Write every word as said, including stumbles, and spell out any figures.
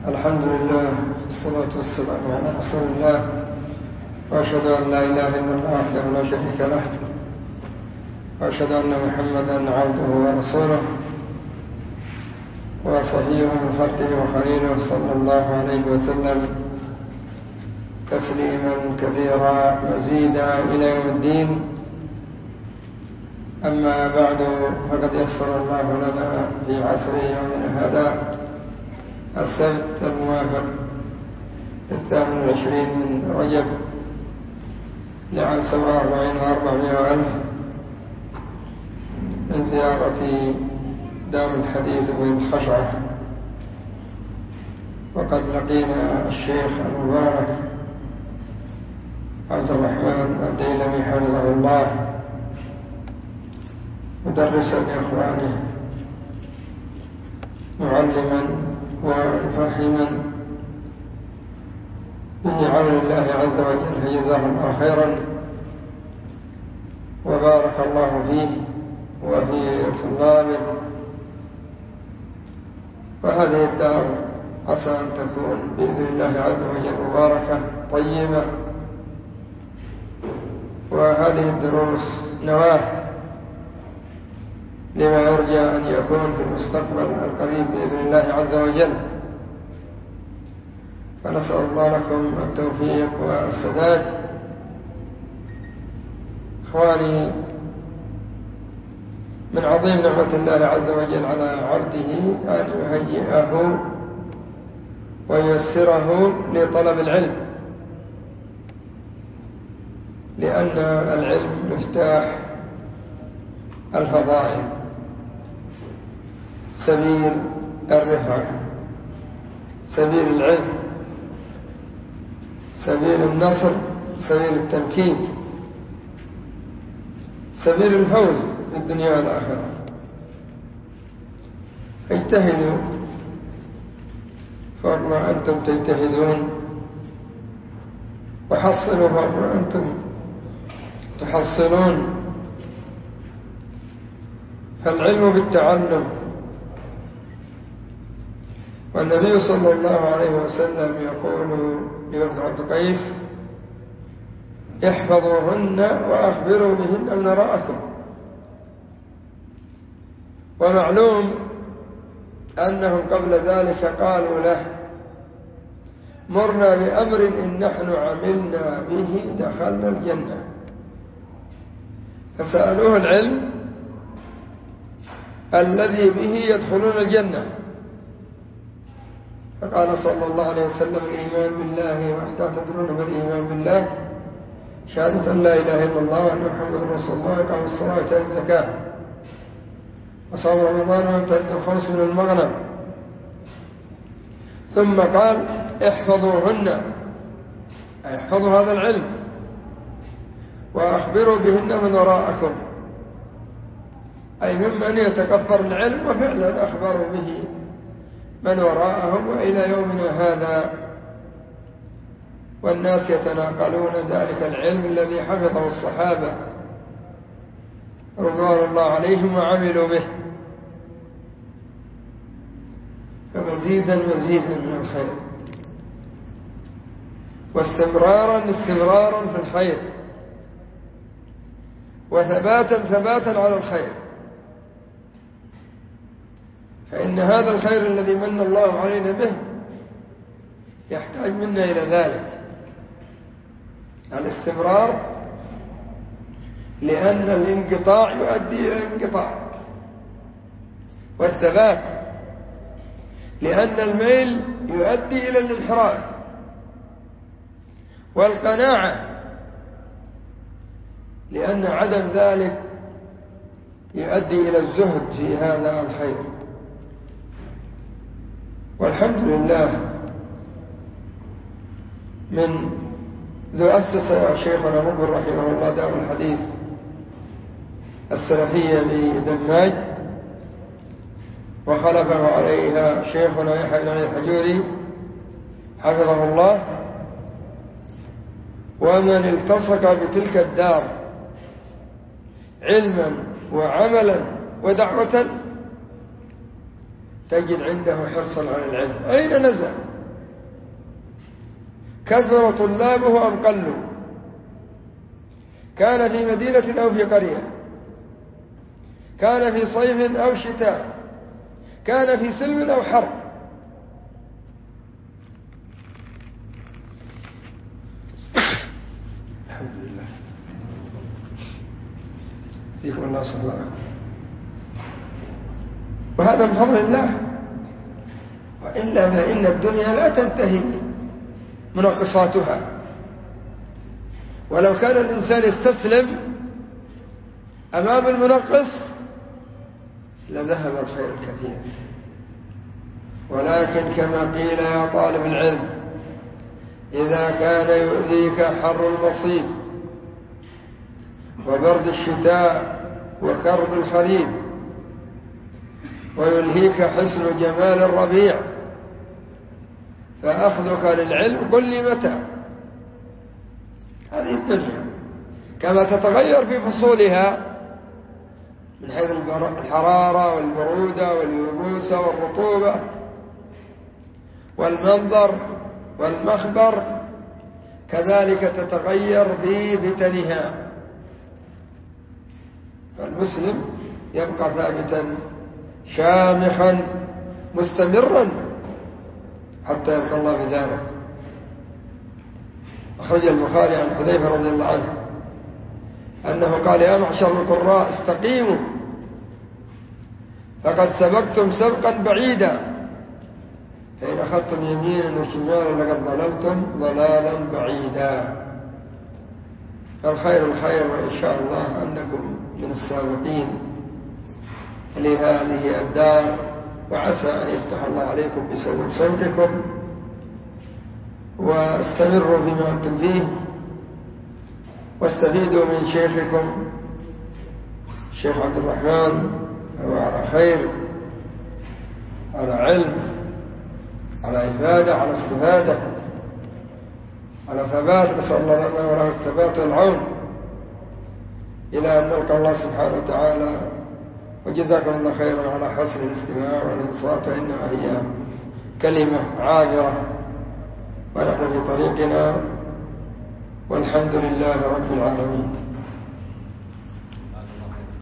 الحمد لله والصلاة والسلام على رسول الله، وأشهد أن لا إله إلا الله وحده لا شريك له، وأشهد أن محمدا عبده ورسوله وصفيه من خلقه وخليله صلى الله عليه وسلم تسليما كثيرا مزيدا إلى يوم الدين. أما بعد، فقد يسر الله لنا في عصر يومنا هذا السبت الموافق الثامن والعشرين من رجب لعام سبعة وأربعين وأربعمائة وألف من زيارة دار الحديث بالخشعة، وقد لقينا الشيخ المبارك عبد الرحمن الديلمي حفظه الله مدرسا لإخوانه، معلما ومفهما بعون الله عز وجل، فجزاه الله خيرا وبارك الله فيه وفي طلابه. وهذه الدار عسى أن تكون بإذن الله عز وجل مباركة طيبة، وهذه الدروس نواة لما يرجى أن يكون في المستقبل القريب بإذن الله عز وجل. فنسأل الله لكم التوفيق والسداد. إخواني، من عظيم نعمة الله عز وجل على عبده أن يهيئه وييسره لطلب العلم، لأن العلم مفتاح الفضائل، سبيل الرفعة، سبيل العز، سبيل النصر، سبيل التمكين، سبيل الفوز في الدنيا والآخرة. اجتهدوا فوق ما أنتم تجتهدون، وحصلوا فوق ما أنتم تحصلون. فالعلم بالتعلم، والنبي صلى الله عليه وسلم يقول لوفد عبد قيس: احفظوهن وأخبروا بهن من وراءكم. ومعلوم أنهم قبل ذلك قالوا له: مرنا بأمر إن نحن عملنا به دخلنا الجنة. فسألوه العلم الذي به يدخلون الجنة، فقال صلى الله عليه وسلم: الإيمان بالله وحده. تدرون بالإيمان بالله؟ شهادة أن لا إله إلا الله وأن محمد رسول الله، إقام الصلاة وإيتاء الزكاة وصوم رمضان وامتد الخمس من المغنم. ثم قال: احفظوهن، أي احفظوا هذا العلم، وأخبروا بهن من وراءكم، أي ممن يتكبر العلم، وفعلا أخبروا به من وراءهم وإلى يومنا هذا، والناس يتناقلون ذلك العلم الذي حفظه الصحابة رضوان الله عليهم وعملوا به. فمزيدا مزيدا من الخير، واستمرارا استمرارا في الخير، وثباتا ثباتا على الخير. فإن هذا الخير الذي من الله علينا به يحتاج منا إلى ذلك الاستمرار، لأن الانقطاع يؤدي إلى الانقطاع، والثبات لأن الميل يؤدي إلى الانحراف، والقناعة لأن عدم ذلك يؤدي إلى الزهد في هذا الخير. والحمد لله، من ذو أسس شيخنا مقبل رحمه الله دار الحديث السلفية بدماج، وخلفه عليها شيخنا يحيى بن علي الحجوري حفظه الله. ومن التصق بتلك الدار علما وعملا ودعوة تجد عنده حرصا على العلم. أين نزل؟ كثر طلابه أم قلوا، كان في مدينة أو في قرية، كان في صيف أو شتاء، كان في سلم أو حرب. الحمد لله فيكم الله صلى الله عليه وسلم. وهذا من فضل الله، وإلا فإن الدنيا لا تنتهي منقصاتها، ولو كان الإنسان يستسلم أمام المنقص لذهب الخير الكثير. ولكن كما قيل يا طالب العلم، إذا كان يؤذيك حر المصيب وبرد الشتاء وكرب الخريف ويلهيك حسن جمال الربيع، فأخذك للعلم قل لي متى. هذه الدنيا كما تتغير في فصولها من حيث الحرارة والبرودة واليبوسة والرطوبة والمنظر والمخبر، كذلك تتغير في فتنها. فالمسلم يبقى ثابتا شامخا مستمرا حتى يلقى الله بداره. أخرج البخاري عن حذيفة رضي الله عنه أنه قال يا معشر القراء استقيموا فقد سبقتم سبقا بعيدا، فإن أخذتم يمينا وشمالا لقد ضللتم ضلالا بعيدا. فالخير الخير، وإن شاء الله أنكم من السابقين لهذه الدار، وعسى أن يفتح الله عليكم بسبب صوتكم، واستمروا بما أنتم فيه، واستفيدوا من شيخكم الشيخ عبد الرحمن، هو على خير، على علم، على إفادة، على استفادة، على ثبات. نسأل الله لنا وله الثبات والعون إلى أن نلقى الله سبحانه وتعالى. وجزاكم الله خيرا على حسن الاستماع والإنصات، فإنها هي كلمة عابرة ونحن في طريقنا، والحمد لله رب العالمين.